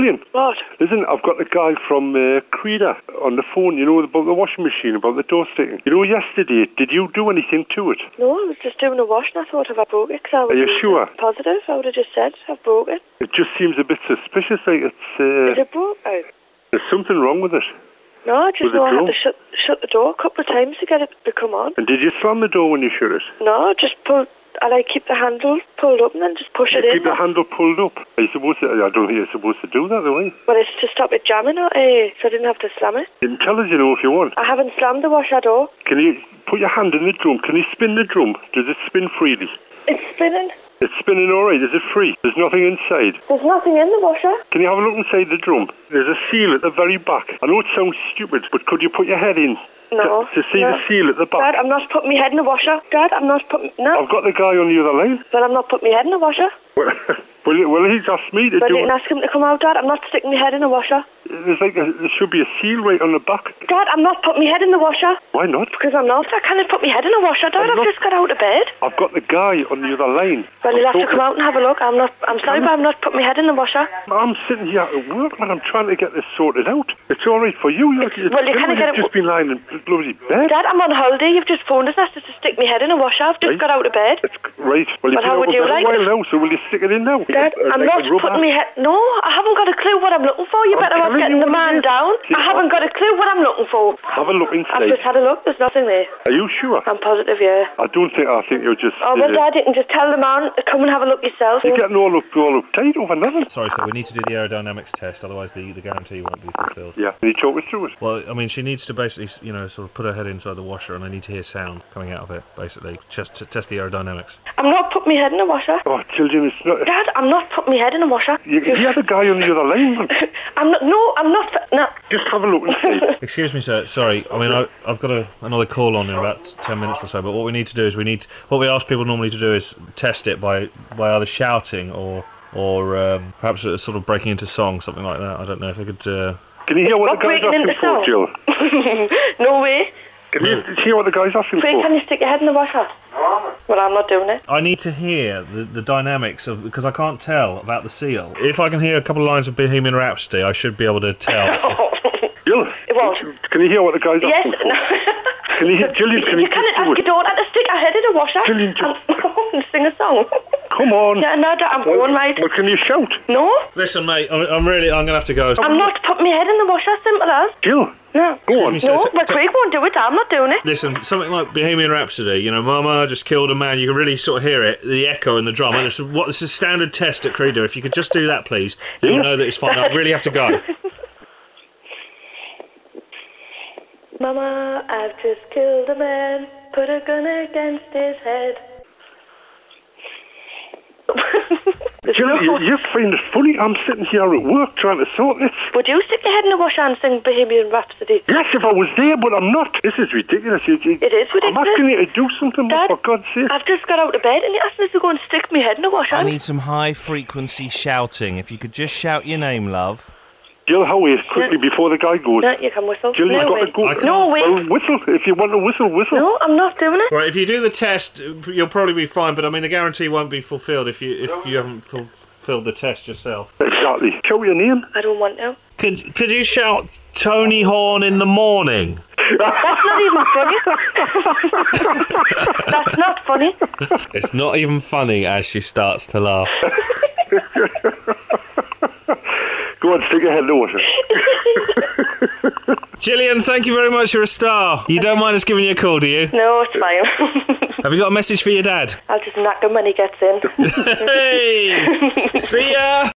Gillian. What? Listen, I've got the guy from Creda on the phone, about the washing machine, about the door sticking. Yesterday, did you do anything to it? No, I was just doing a wash and I thought if I broke it, Are you sure? Positive, I would have just said I've broke it. It just seems a bit suspicious, like it's... Is it broke out? There's something wrong with it. No, I just know I had to shut the door a couple of times to get it to come on. And did you slam the door when you shut it? No, just keep the handle pulled up and then just push it in. Keep the handle pulled up? Are you supposed to... I don't think you're supposed to do that, though, eh? Well, it's to stop it jamming, so I didn't have to slam it. You can tell us, if you want. I haven't slammed the washer door. Can you put your hand in the drum? Can you spin the drum? Does it spin freely? It's spinning. It's spinning all right. Is it free? There's nothing inside. There's nothing in the washer. Can you have a look inside the drum? There's a seal at the very back. I know it sounds stupid, but could you put your head in? No. To see the seal at the back? Dad, I'm not putting my head in the washer. Dad, I'm not putting... No. I've got the guy on the other line. Well, I'm not putting my head in the washer. Well, he's asked me to do it. Well, you can ask him to come out, Dad. I'm not sticking my head in the washer. There should be a seal right on the back. Dad, I'm not putting my head in the washer. Why not? Because I'm not. I can't put my head in the washer, Dad. I've just got out of bed. I've got the guy on the other line. Well, you'll have to come out and have a look. I'm sorry, but I'm not putting my head in the washer. I'm sitting here at work and I'm trying to get this sorted out. It's all right for you. You can't get it. You've just been lying in bloody bed. Dad, I'm on holiday. You've just phoned us and asked us to stick my head in a washer. I've just got out of bed. Right. Well, how would you like it? Now, so will you stick it in now? Dad, I'm not putting my head... No, I haven't got a clue what I'm looking for. You better off getting the man down. I haven't got a clue what I'm looking for. Have a look inside. I've just had a look. There's nothing there. Are you sure? I'm positive, yeah. I think you're just... Oh, well, Dad, you can just tell the man to come and have a look yourself. You're getting all uptight over nothing. Sorry, sir, we need to do the aerodynamics test, otherwise the guarantee won't be fulfilled. Yeah, can you talk us through it? Well, I mean, she needs to basically, sort of put her head inside the washer, and I need to hear sound coming out of it, basically, just to test the aerodynamics. I'm not putting my head in a washer. Oh, children, it's not... Dad, I'm not putting my head in a washer. You have a guy on the other line, man. I'm not... No. Just have a look and see. Excuse me, sir. Sorry. I mean, I've got another call on in about 10 minutes or so, but what we need to do is what we ask people normally to do is test it by either shouting or perhaps sort of breaking into song, something like that. I don't know if I could... Can you hear what the guy's asking for, Jill? No way. Can you hear what the guy's asking Craig, for? can you stick your head in the washer? No. Well, I'm not doing it. I need to hear the dynamics of... Because I can't tell about the seal. If I can hear a couple of lines of Bohemian Rhapsody, I should be able to tell. Jill, what? Can you hear what the guy's asking for? Yes. Can you hear... Gillian, can you can't ask your daughter to stick her head in a washer Gillian, and sing a song. Come on. Yeah, no, I'm going right. Well, can you shout? No. Listen, mate, I'm going to have to go. I'm not putting my head in the washer, simple as. Jill. No. Go on. No, well, Craig won't do it. I'm not doing it. Listen, something like Bohemian Rhapsody, Mama just killed a man, you can really sort of hear it, the echo in the drum. And it's a standard test at Creda. If you could just do that, please, you'll know that it's fine. I really have to go. Mama, I've just killed a man, put a gun against his head. Jill, you find it funny? I'm sitting here at work trying to sort this. Would you stick your head in the washer and sing Bohemian Rhapsody? Yes, if I was there, but I'm not. This is ridiculous. It is ridiculous. I'm asking you to do something, Dad, for God's sake. I've just got out of bed and you asked me to go and stick my head in the washer. I need some high-frequency shouting. If you could just shout your name, love. Jill, hurry quickly before the guy goes. No, you can whistle. Jill, you've got to go. No way. Well, whistle. If you want to whistle. No, I'm not doing it. Right, if you do the test, you'll probably be fine, but I mean, the guarantee won't be fulfilled if you haven't fulfilled the test yourself. Exactly. Shout your name. I don't want to. Could you shout Tony Horn in the morning? That's not even funny. That's not funny. It's not even funny as she starts to laugh. Go on, stick your head in the water. Gillian, thank you very much. You're a star. You don't mind us giving you a call, do you? No, it's fine. Have you got a message for your dad? I'll just knock him when he gets in. Hey! See ya!